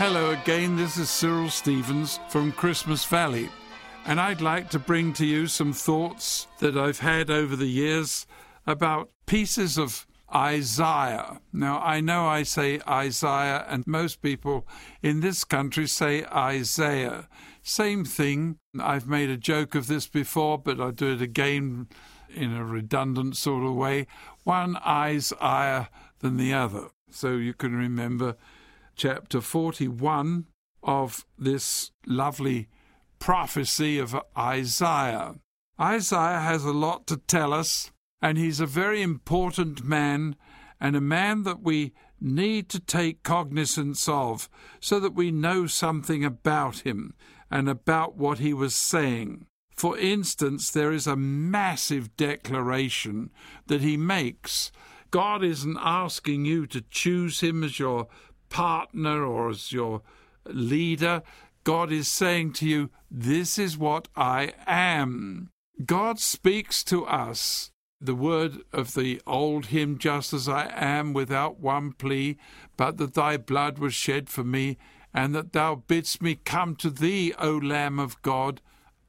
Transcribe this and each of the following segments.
Hello again, this is Cyril Stevens from Christmas Valley, and I'd like to bring to you some thoughts that I've had over the years about pieces of Isaiah. Now, I know I say Isaiah, and most people in this country say Isaiah. Same thing. I've made a joke of this before, but I'll do it again in a redundant sort of way. One Isaiah than the other. So you can remember chapter 41 of this lovely prophecy of Isaiah. Isaiah has a lot to tell us, and he's a very important man, and a man that we need to take cognizance of so that we know something about him and about what he was saying. For instance, there is a massive declaration that he makes. God isn't asking you to choose him as your partner or as your leader. God is saying to you, this is what I am. God speaks to us. The word of the old hymn, just as I am, without one plea, but that thy blood was shed for me, and that thou bidst me come to thee, O Lamb of God,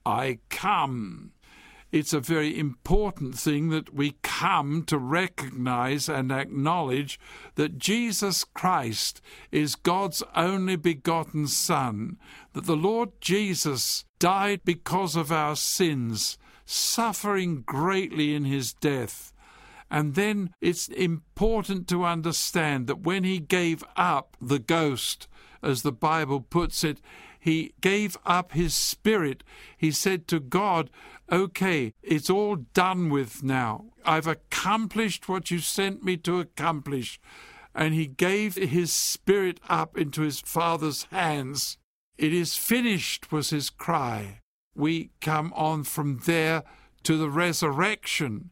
I come. It's a very important thing that we come to recognize and acknowledge that Jesus Christ is God's only begotten Son, that the Lord Jesus died because of our sins, suffering greatly in his death. And then it's important to understand that when he gave up the ghost, as the Bible puts it, he gave up his spirit. He said to God, okay, it's all done with now. I've accomplished what you sent me to accomplish. And he gave his spirit up into his Father's hands. It is finished, was his cry. We come on from there to the resurrection.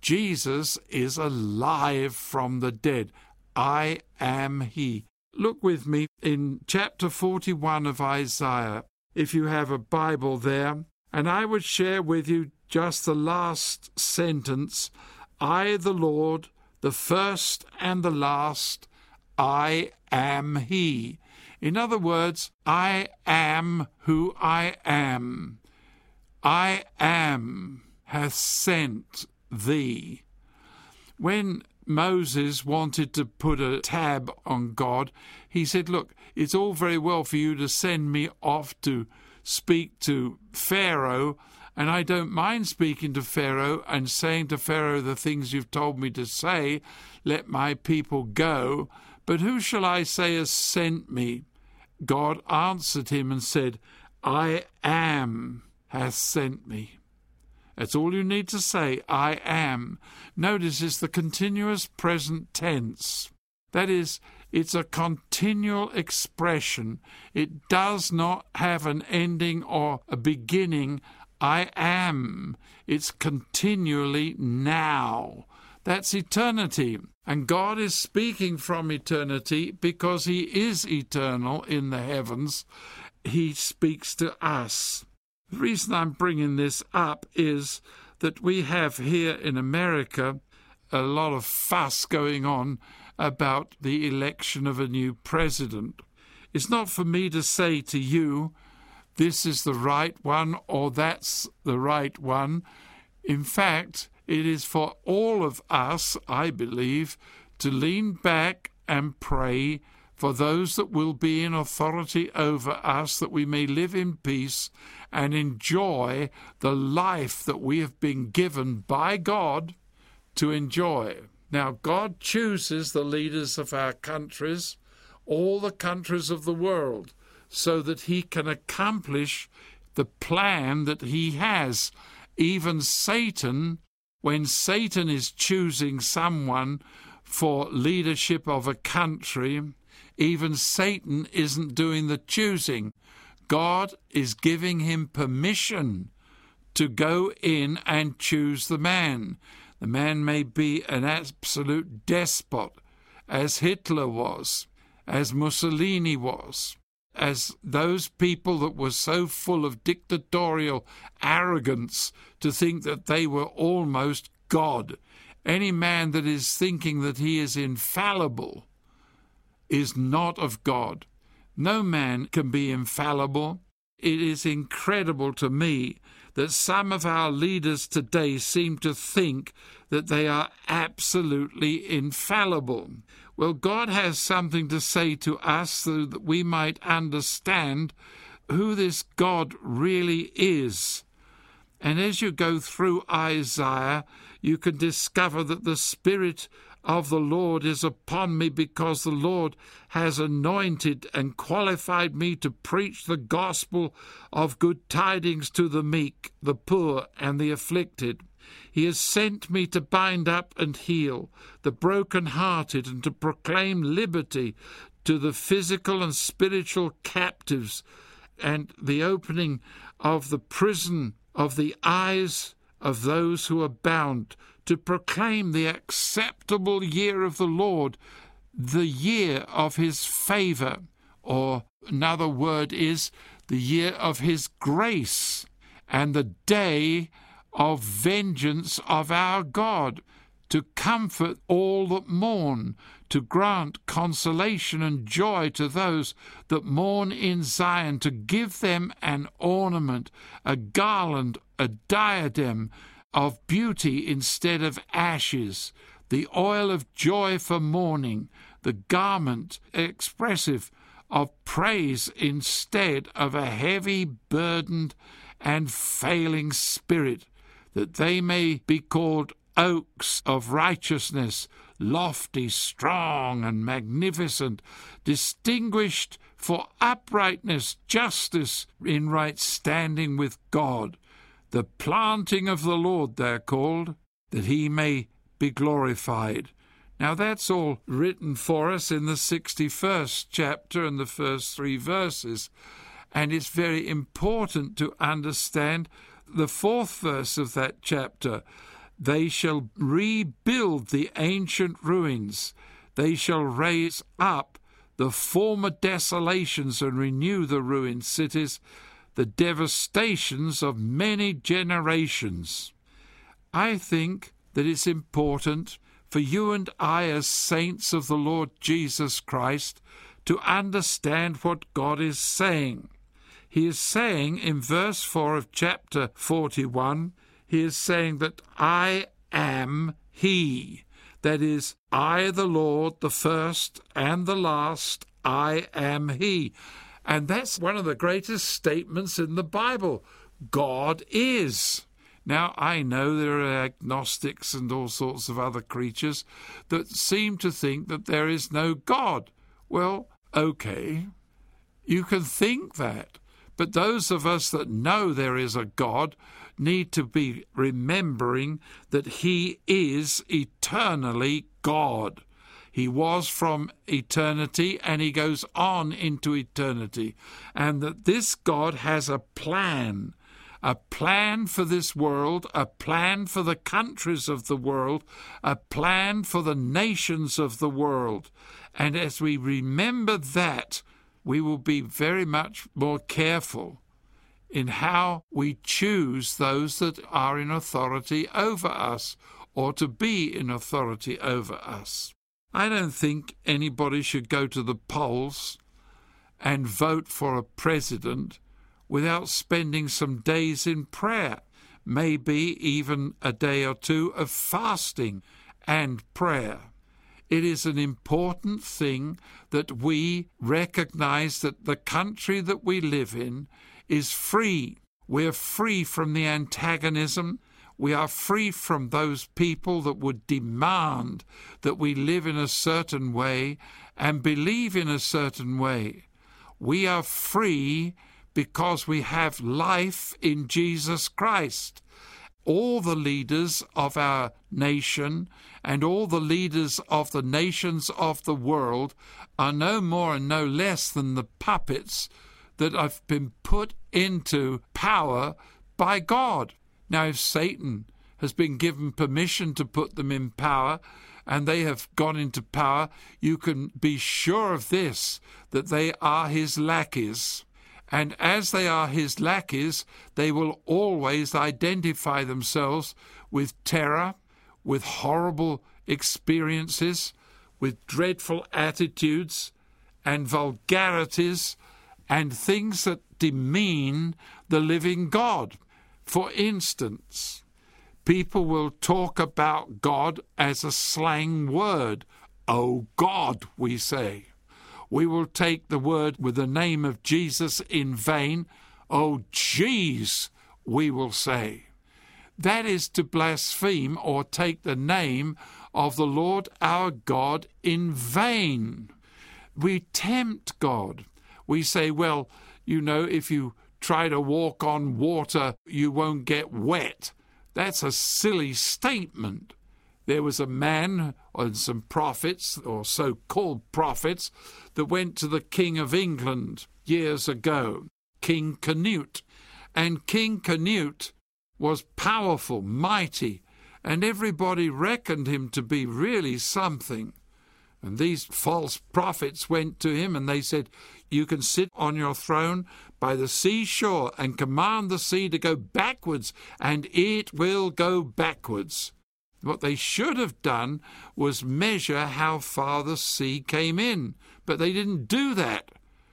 Jesus is alive from the dead. I am he. Look with me in chapter 41 of Isaiah, if you have a Bible there, and I would share with you just the last sentence. I, the Lord, the first and the last, I am he. In other words, I am who I am. I am hath sent thee. When Moses wanted to put a tab on God, he said, look, it's all very well for you to send me off to speak to Pharaoh, and I don't mind speaking to Pharaoh and saying to Pharaoh the things you've told me to say, let my people go, but who shall I say has sent me? God answered him and said, I am hath sent me. That's all you need to say, I am. Notice it's the continuous present tense. That is, it's a continual expression. It does not have an ending or a beginning. I am. It's continually now. That's eternity. And God is speaking from eternity because he is eternal in the heavens. He speaks to us. The reason I'm bringing this up is that we have here in America a lot of fuss going on about the election of a new president. It's not for me to say to you, this is the right one or that's the right one. In fact, it is for all of us, I believe, to lean back and pray for those that will be in authority over us, that we may live in peace and enjoy the life that we have been given by God to enjoy. Now, God chooses the leaders of our countries, all the countries of the world, so that he can accomplish the plan that he has. Even Satan, when Satan is choosing someone for leadership of a country, even Satan isn't doing the choosing. God is giving him permission to go in and choose the man. The man may be an absolute despot, as Hitler was, as Mussolini was, as those people that were so full of dictatorial arrogance to think that they were almost God. Any man that is thinking that he is infallible is not of God. No man can be infallible. It is incredible to me that some of our leaders today seem to think that they are absolutely infallible. Well, God has something to say to us so that we might understand who this God really is. And as you go through Isaiah, you can discover that the Spirit of the Lord is upon me, because the Lord has anointed and qualified me to preach the gospel of good tidings to the meek, the poor, and the afflicted. He has sent me to bind up and heal the broken-hearted, and to proclaim liberty to the physical and spiritual captives, and the opening of the prison of the eyes of those who are bound, to proclaim the acceptable year of the Lord, the year of his favour, or another word is the year of his grace, and the day of vengeance of our God, to comfort all that mourn, to grant consolation and joy to those that mourn in Zion, to give them an ornament, a garland, a diadem of beauty instead of ashes, the oil of joy for mourning, the garment expressive of praise instead of a heavy, burdened, and failing spirit, that they may be called oaks of righteousness, lofty, strong, and magnificent, distinguished for uprightness, justice, in right standing with God. The planting of the Lord, they're called, that he may be glorified. Now that's all written for us in the 61st chapter and the first 3 verses. And it's very important to understand the 4th verse of that chapter. They shall rebuild the ancient ruins. They shall raise up the former desolations and renew the ruined cities, the devastations of many generations. I think that it's important for you and I, as saints of the Lord Jesus Christ, to understand what God is saying. He is saying in verse 4 of chapter 41, he is saying that I am he. That is, I, the Lord, the first and the last, I am he. And that's one of the greatest statements in the Bible. God is. Now, I know there are agnostics and all sorts of other creatures that seem to think that there is no God. Well, okay, you can think that. But those of us that know there is a God need to be remembering that he is eternally God. He was from eternity, and he goes on into eternity. And that this God has a plan for this world, a plan for the countries of the world, a plan for the nations of the world. And as we remember that, we will be very much more careful in how we choose those that are in authority over us, or to be in authority over us. I don't think anybody should go to the polls and vote for a president without spending some days in prayer, maybe even a day or two of fasting and prayer. It is an important thing that we recognize that the country that we live in is free. We're free from the antagonism. We are free from those people that would demand that we live in a certain way and believe in a certain way. We are free because we have life in Jesus Christ. All the leaders of our nation and all the leaders of the nations of the world are no more and no less than the puppets that have been put into power by God. Now, if Satan has been given permission to put them in power and they have gone into power, you can be sure of this, that they are his lackeys. And as they are his lackeys, they will always identify themselves with terror, with horrible experiences, with dreadful attitudes, and vulgarities and things that demean the living God. For instance, people will talk about God as a slang word. Oh God, we say. We will take the word with the name of Jesus in vain. Oh jeez, we will say. That is to blaspheme or take the name of the Lord our God in vain. We tempt God. We say, well, you know, if you try to walk on water, you won't get wet. That's a silly statement. There was a man and some prophets, or so-called prophets, that went to the King of England years ago, King Canute. And King Canute was powerful, mighty, and everybody reckoned him to be really something. And these false prophets went to him and they said, you can sit on your throne by the seashore and command the sea to go backwards, and it will go backwards. What they should have done was measure how far the sea came in, but they didn't do that.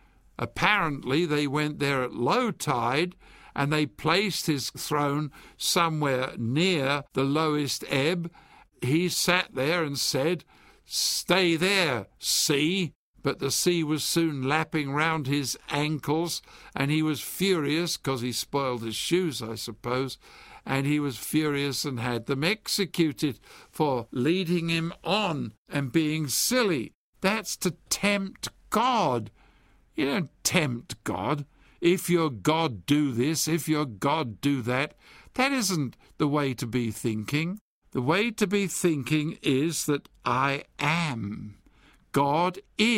Apparently they went there at low tide, and they placed his throne somewhere near the lowest ebb. He sat there and said, stay there, sea. But the sea was soon lapping round his ankles, and he was furious, because he spoiled his shoes, I suppose, and he was furious and had them executed for leading him on and being silly. That's to tempt God. You don't tempt God. If your God do this, if your God do that, that isn't the way to be thinking. The way to be thinking is that I am. God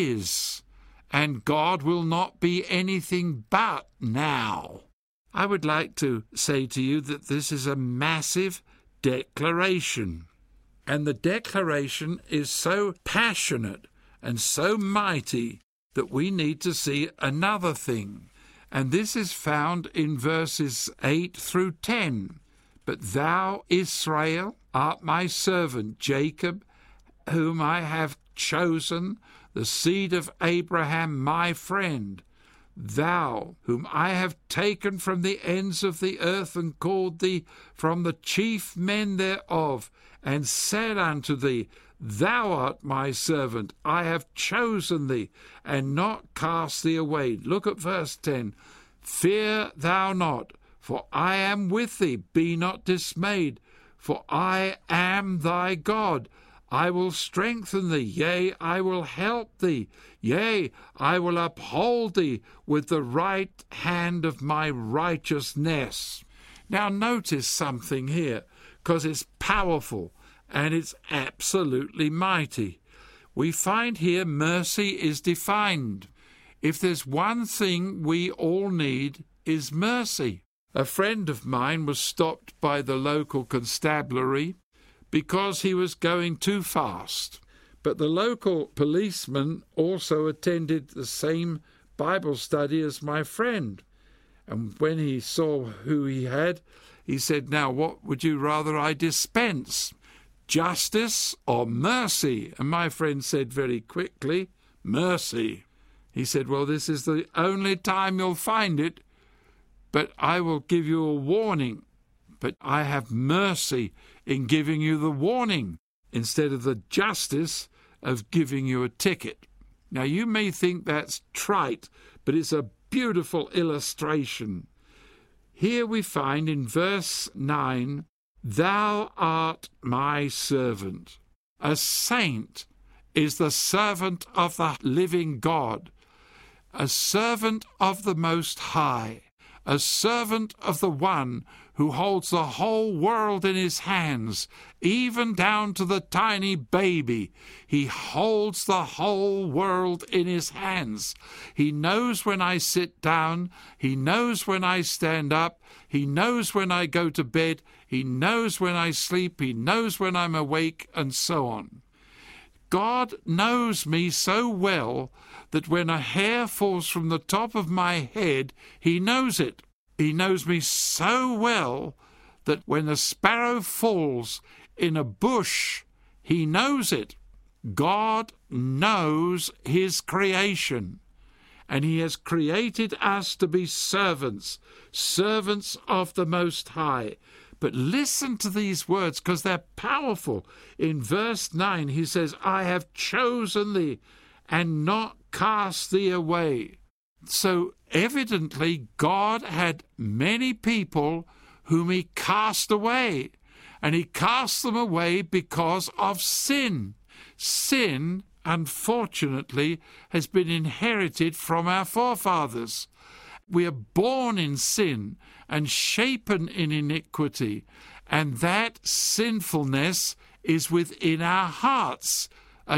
is, and God will not be anything but now. I would like to say to you that this is a massive declaration, and the declaration is so passionate and so mighty that we need to see another thing, and this is found in verses 8 through 10. But thou, Israel, art my servant Jacob, whom I have chosen, the seed of Abraham my friend. Thou, whom I have taken from the ends of the earth, and called thee from the chief men thereof, and said unto thee, Thou art my servant, I have chosen thee, and not cast thee away. Look at verse 10. Fear thou not, for I am with thee. Be not dismayed, for I am thy God. I will strengthen thee, yea, I will help thee, yea, I will uphold thee with the right hand of my righteousness. Now notice something here, because it's powerful and it's absolutely mighty. We find here mercy is defined. If there's one thing we all need, is mercy. A friend of mine was stopped by the local constabulary because he was going too fast. But the local policeman also attended the same Bible study as my friend. And when he saw who he had, he said, Now, what would you rather I dispense? Justice or mercy? And my friend said very quickly, Mercy. He said, Well, this is the only time you'll find it, but I will give you a warning. But I have mercy in giving you the warning instead of the justice of giving you a ticket. Now, you may think that's trite, but it's a beautiful illustration. Here we find in verse 9, Thou art my servant. A saint is the servant of the living God, a servant of the Most High, a servant of the one who holds the whole world in his hands, even down to the tiny baby. He holds the whole world in his hands. He knows when I sit down. He knows when I stand up. He knows when I go to bed. He knows when I sleep. He knows when I'm awake, and so on. God knows me so well that when a hair falls from the top of my head, he knows it. He knows me so well that when a sparrow falls in a bush, he knows it. God knows his creation, and he has created us to be servants, servants of the Most High. But listen to these words, because they're powerful. In verse 9, he says, I have chosen thee and not cast thee away. So evidently God had many people whom he cast away, and he cast them away because of sin. Sin, unfortunately, has been inherited from our forefathers. We are born in sin and shapen in iniquity, and that sinfulness is within our hearts. A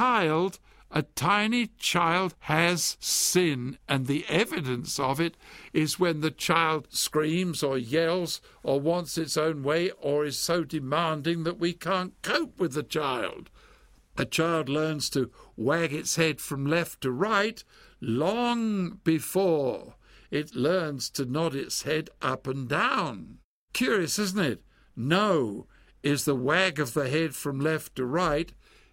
tiny child has sin, and the evidence of it is when the child screams or yells or wants its own way or is so demanding that we can't cope with the child. A child learns to wag its head from left to right long before it learns to nod its head up and down. Curious, isn't it? No is the wag of the head from left to right.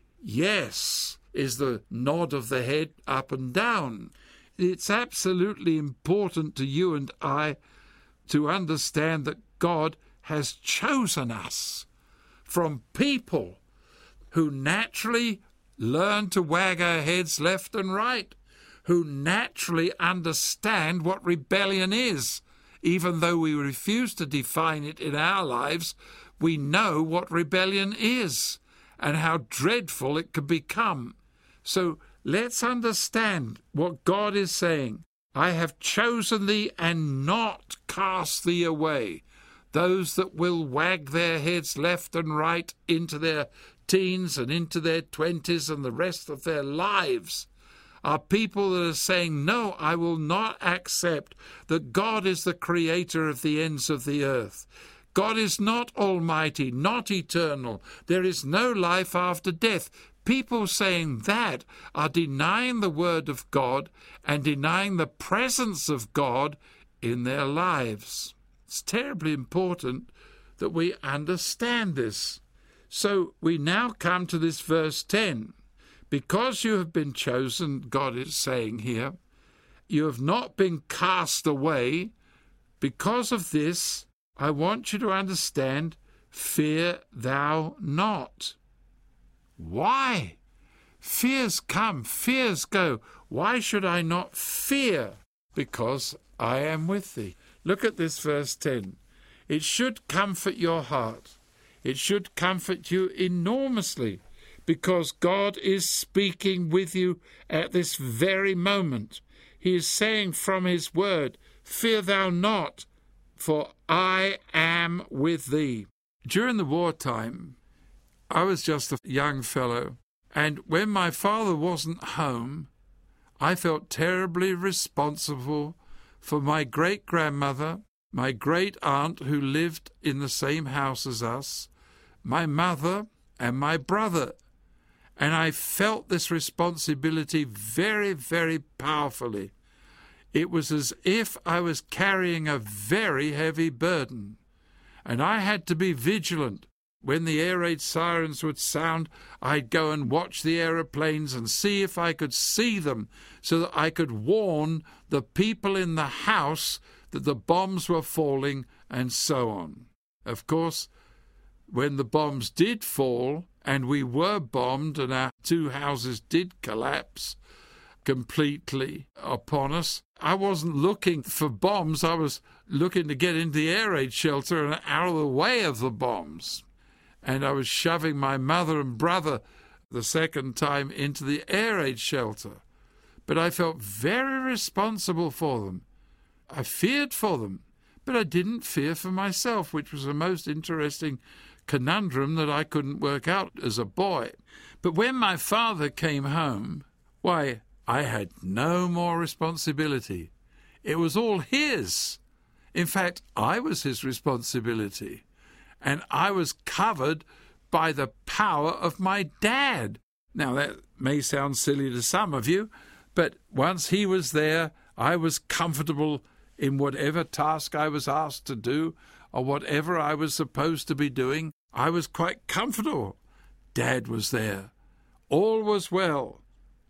Yes is the nod of the head up and down. It's absolutely important to you and I to understand that God has chosen us from people who naturally learn to wag our heads left and right, who naturally understand what rebellion is. Even though we refuse to define it in our lives, we know what rebellion is and how dreadful it can become. So let's understand what God is saying. I have chosen thee and not cast thee away. Those that will wag their heads left and right into their teens and into their 20s and the rest of their lives are people that are saying, no, I will not accept that God is the creator of the ends of the earth. God is not almighty, not eternal. There is no life after death. People saying that are denying the word of God and denying the presence of God in their lives. It's terribly important that we understand this. So we now come to this verse 10. Because you have been chosen, God is saying here, you have not been cast away. Because of this, I want you to understand, fear thou not. Why? Fears come, fears go. Why should I not fear? Because I am with thee. Look at this verse 10. It should comfort your heart. It should comfort you enormously, because God is speaking with you at this very moment. He is saying from his word, fear thou not, for I am with thee. During the wartime, I was just a young fellow, and when my father wasn't home, I felt terribly responsible for my great-grandmother, my great-aunt who lived in the same house as us, my mother and my brother. And I felt this responsibility very, very powerfully. It was as if I was carrying a very heavy burden, and I had to be vigilant. When the air raid sirens would sound, I'd go and watch the aeroplanes and see if I could see them so that I could warn the people in the house that the bombs were falling and so on. Of course, when the bombs did fall and we were bombed and our two houses did collapse completely upon us, I wasn't looking for bombs. I was looking to get into the air raid shelter and out of the way of the bombs. And I was shoving my mother and brother the second time into the air raid shelter. But I felt very responsible for them. I feared for them, but I didn't fear for myself, which was a most interesting conundrum that I couldn't work out as a boy. But when my father came home, why, I had no more responsibility. It was all his. In fact, I was his responsibility. And I was covered by the power of my dad. Now, that may sound silly to some of you, but once he was there, I was comfortable in whatever task I was asked to do or whatever I was supposed to be doing. I was quite comfortable. Dad was there. All was well.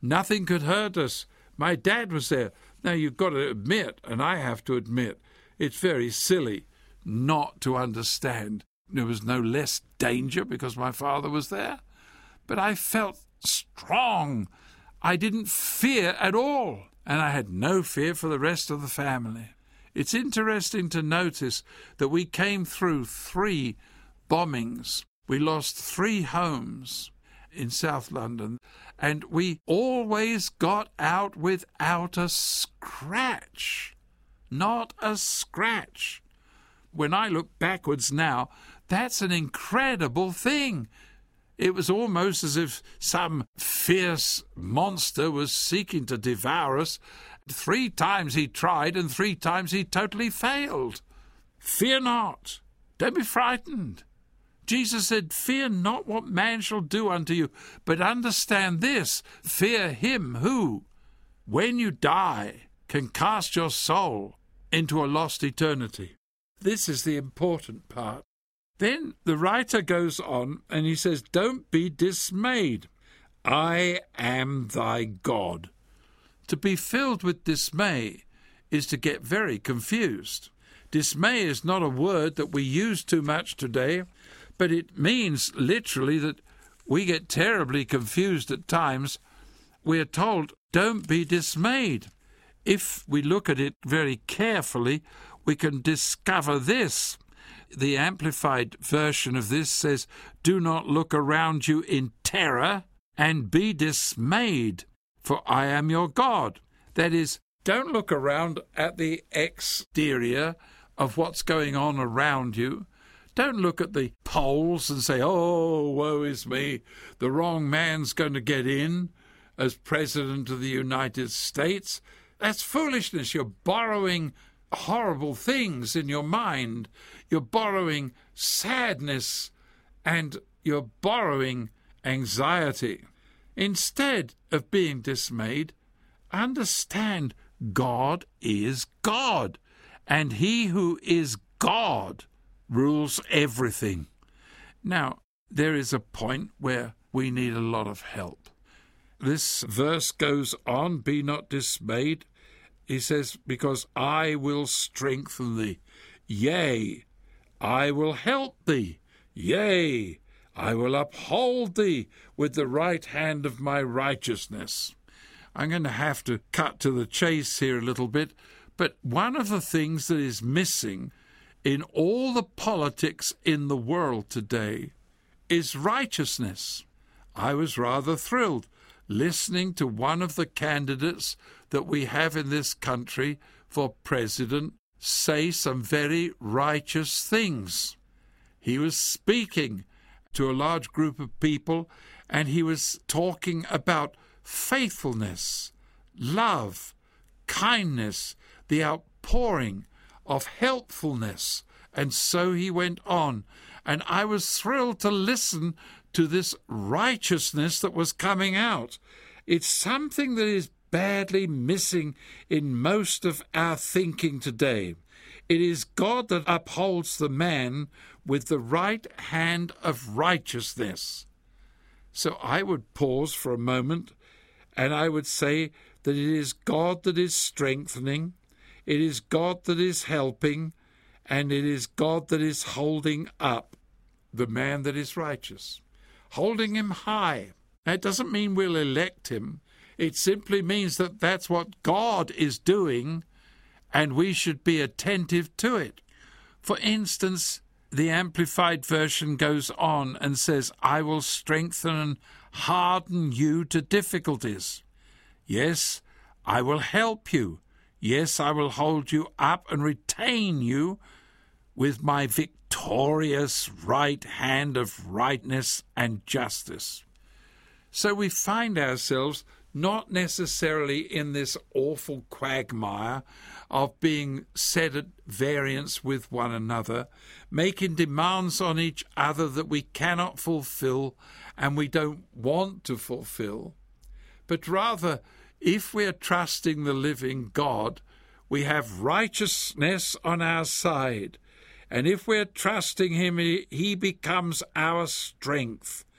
Nothing could hurt us. My dad was there. Now, you've got to admit, and I have to admit, it's very silly not to understand. There was no less danger because my father was there. But I felt strong. I didn't fear at all. And I had no fear for the rest of the family. It's interesting to notice that we came through 3 bombings. We lost 3 homes in South London, and we always got out without a scratch. Not a scratch. When I look backwards now, that's an incredible thing. It was almost as if some fierce monster was seeking to devour us. 3 times he tried, and 3 times he totally failed. Fear not. Don't be frightened. Jesus said, fear not what man shall do unto you, but understand this, fear him who, when you die, can cast your soul into a lost eternity. This is the important part. Then the writer goes on and he says, don't be dismayed. I am thy God. To be filled with dismay is to get very confused. Dismay is not a word that we use too much today, but it means literally that we get terribly confused at times. We are told, don't be dismayed. If we look at it very carefully, we can discover this. The Amplified version of this says, do not look around you in terror and be dismayed, for I am your God. That is, don't look around at the exterior of what's going on around you. Don't look at the polls and say, oh, woe is me, the wrong man's going to get in as President of the United States. That's foolishness. You're borrowing horrible things in your mind. You're borrowing sadness and you're borrowing anxiety. Instead of being dismayed, understand God is God, and he who is God rules everything. Now, there is a point where we need a lot of help. This verse goes on, be not dismayed. He says, because I will strengthen thee. Yea, I will help thee. Yea, I will uphold thee with the right hand of my righteousness. I'm going to have to cut to the chase here a little bit, but one of the things that is missing in all the politics in the world today is righteousness. I was rather thrilled listening to one of the candidates that we have in this country for president say some very righteous things. He was speaking to a large group of people, and he was talking about faithfulness, love, kindness, the outpouring of helpfulness. And so he went on, and I was thrilled to listen to this righteousness that was coming out. It's something that is badly missing in most of our thinking today. It is God that upholds the man with the right hand of righteousness. So I would pause for a moment, and I would say that it is God that is strengthening, it is God that is helping, and it is God that is holding up the man that is righteous, holding him high. That doesn't mean we'll elect him. It simply means that that's what God is doing, and we should be attentive to it. For instance, the Amplified version goes on and says, I will strengthen and harden you to difficulties. Yes, I will help you. Yes, I will hold you up and retain you with my victorious right hand of rightness and justice. So we find ourselves not necessarily in this awful quagmire of being set at variance with one another, making demands on each other that we cannot fulfill and we don't want to fulfill. But rather, if we are trusting the living God, we have righteousness on our side. And if we're trusting him, he becomes our strength.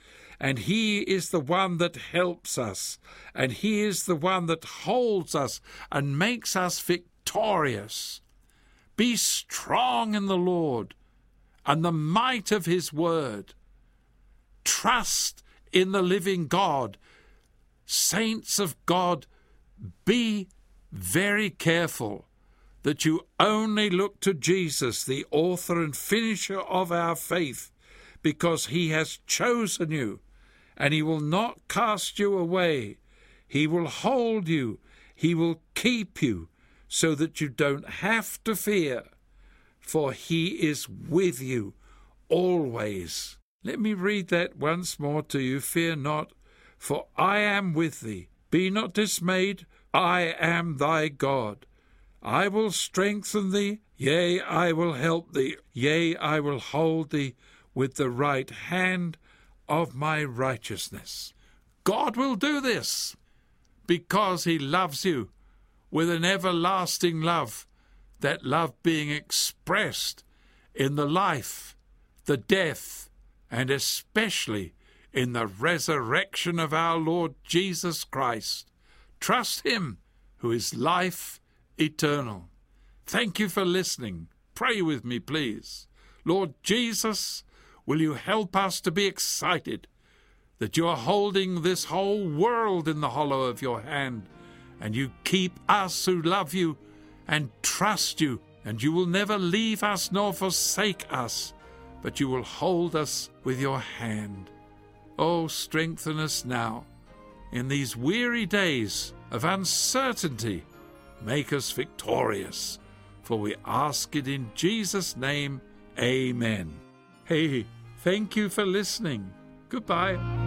and He is the one that helps us, and He is the one that holds us and makes us victorious. Be strong in the Lord and the might of His word. Trust in the living God. Saints of God, be very careful that you only look to Jesus, the author and finisher of our faith, because He has chosen you, and He will not cast you away. He will hold you. He will keep you so that you don't have to fear, for He is with you always. Let me read that once more to you. Fear not, for I am with thee. Be not dismayed, I am thy God. I will strengthen thee, yea, I will help thee, yea, I will hold thee with the right hand of my righteousness. God will do this because He loves you with an everlasting love, that love being expressed in the life, the death, and especially in the resurrection of our Lord Jesus Christ. Trust Him, who is life eternal. Thank you for listening. Pray with me, please. Lord Jesus, will you help us to be excited that you are holding this whole world in the hollow of your hand, and you keep us who love you and trust you, and you will never leave us nor forsake us, but you will hold us with your hand. Oh, strengthen us now in these weary days of uncertainty. Make us victorious, for we ask it in Jesus' name. Amen. Hey, thank you for listening. Goodbye.